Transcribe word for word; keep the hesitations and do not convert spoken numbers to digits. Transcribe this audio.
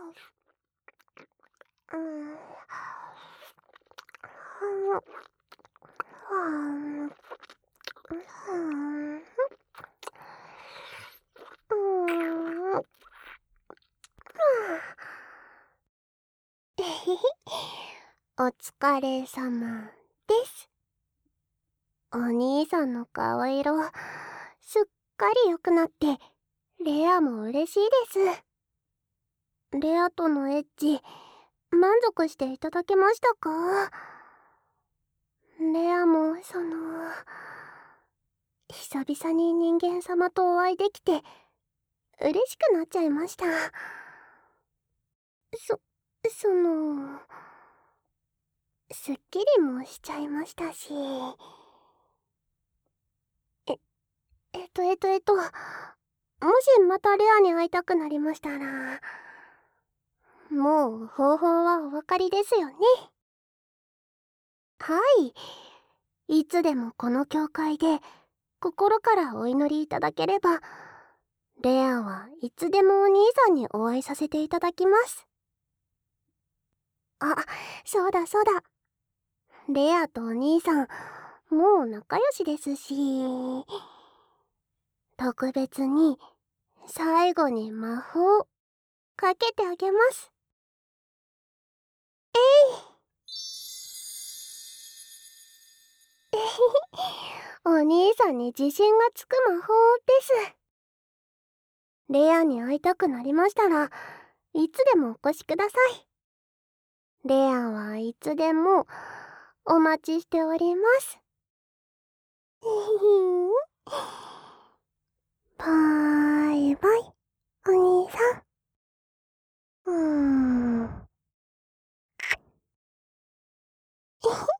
うん。はん。うん。えへへ。お疲れ様です。お兄さんの顔色、すっかり良くなって、レアも嬉しいです。レアとのエッチ、満足していただけましたか？レアも、その、久々に人間様とお会いできて、嬉しくなっちゃいました。そ、その、すっきりもしちゃいましたし。え、えっとえっとえっと、もしまたレアに会いたくなりましたら、もう方法はお分かりですよね。はい。いつでもこの教会で心からお祈りいただければ、レアはいつでもお兄さんにお会いさせていただきます。あ、そうだそうだ。レアとお兄さん、もう仲良しですし、特別に最後に魔法かけてあげます。えい。えへへ。お兄さんに自信がつく魔法です。レアに会いたくなりましたらいつでもお越しください。レアはいつでもお待ちしております。ひひひん。バイバイ、お兄さん。うーん。えへ。